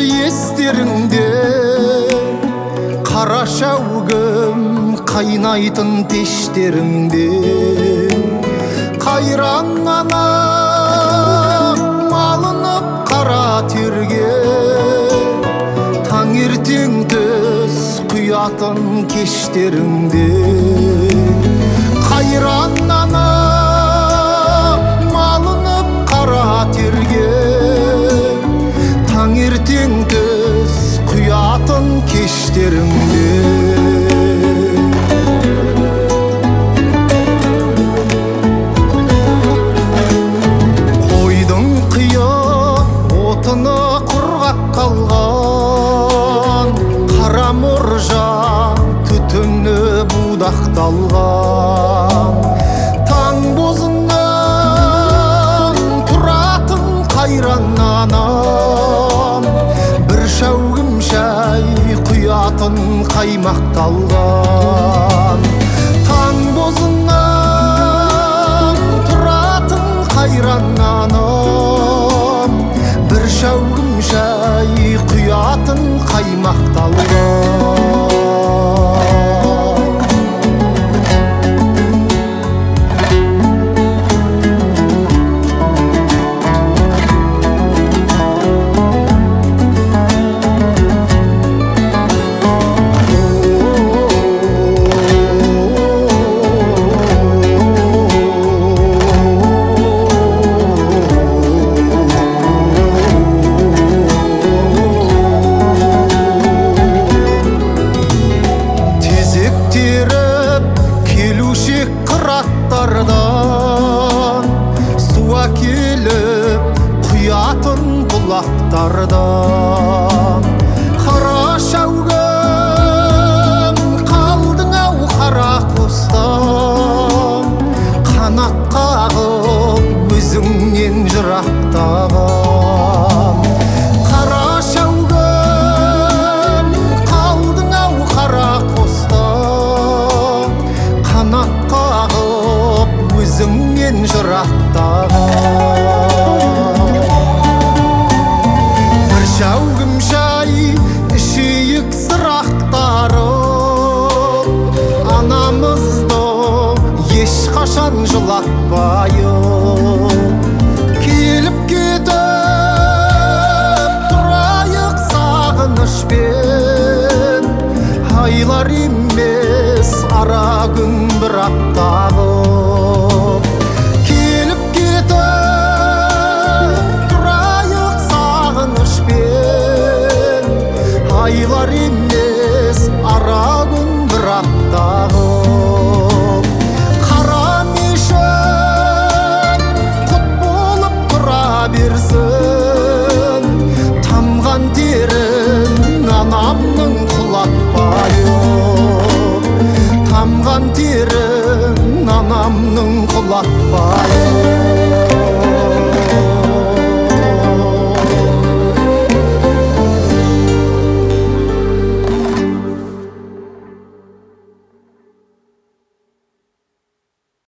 естеріңде қара шәугім қайнайтын пештеріңде қайран ана малынып қара терге таңертең түс құятын кештеріңде қайран ана малынып қара терге таңертең түс құятын кештеріңде қойдың қиып отыны құрғап қалған қара мұржа түтіні будақталған таң бозынан тұратын қайран анам бір шәугім шәй құятын қаймақталған таң бозынан тұратын қайран анам бір шәугім шәй құятын қаймақталған қыраттардан су әкеліп құятын бұлақтардан қара шәугім қалдың ау қара қостан қанат қағып өзіңнен жырақтаған қара шәугім қалдың ау қара қостан қанат қағып өзіңнен жырақтаған бір шәугім шай ішейік сырақтарым анамызды ешқашан жылатпайық келіп кетіп тұрайық сағынышпен айлар емес ара күн бір аптағып келіп кетіп тұрайық сағынышпен айлар емес ара күн бір аптағып қара мешіт құт болып тұра берсін тамған терін анамның құлатпайық тамған терін анамның құлатпайық